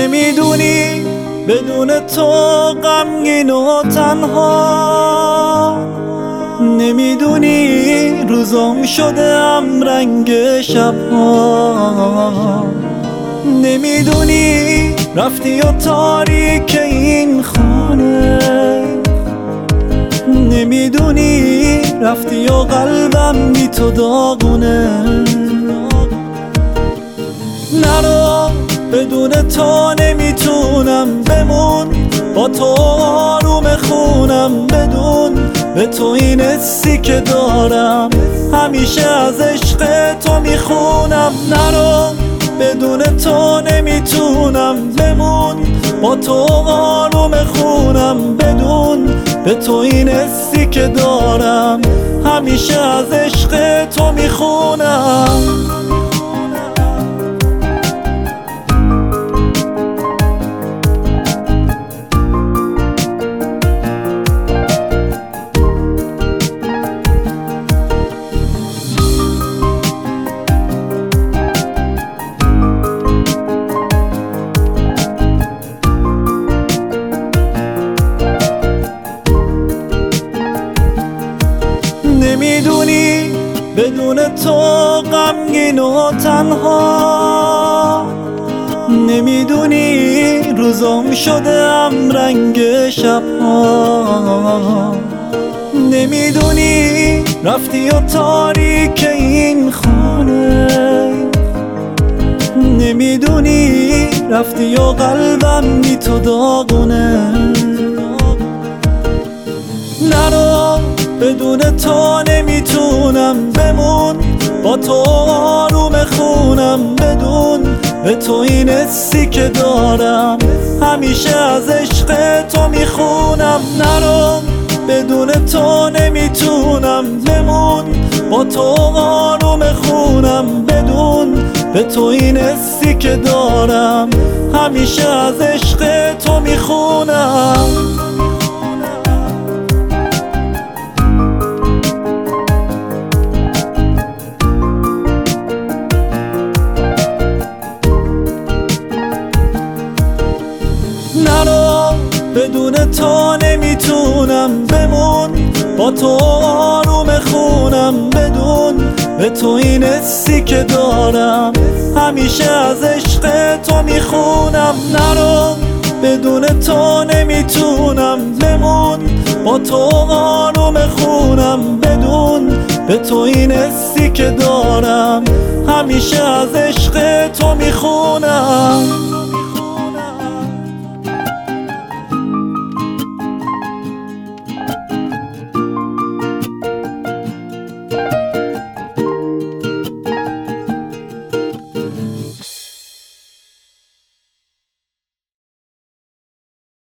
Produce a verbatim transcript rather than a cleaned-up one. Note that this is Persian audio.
نمیدونی بدون تو غمگین و تنها، نمیدونی روزام شدم رنگ شبها، نمیدونی رفتی و تاریک این خانه، نمیدونی رفتی و قلبم بی تو داغونه. نرو بدون تو نمیتونم بمون، با تو آروم خونم بدون، به تو این حسی که دارم همیشه از عشق تو میخونم. نرو بدون تو نمیتونم بمون، با تو آروم خونم بدون، به تو این حسی که دارم همیشه از عشق تو میخونم. نمیدونی بدون تو غمگین و تنها، نمیدونی روزام شدم رنگ شبها، نمیدونی رفتی و تاریک این خانه، نمیدونی رفتی و قلبم بی تو داغونه. نرو بدون تو نمیتونم بمون، با تو آروم خونم بدون، به تو این حسی که دارم همیشه از عشق تو میخونم. نرو بدون تو نمیتونم بمون، با تو آروم خونم بدون، به تو این حسی که دارم همیشه از عشق تو میخونم. نرو بدون تو نمیتونم بمون، با تو آروم خونم بدون، به تو این حسی که دارم همیشه از عشق تو میخونم. نرو بدون تو نمیتونم بمون، با تو آروم خونم بدون، به تو این حسی که دارم همیشه از عشق تو میخونم.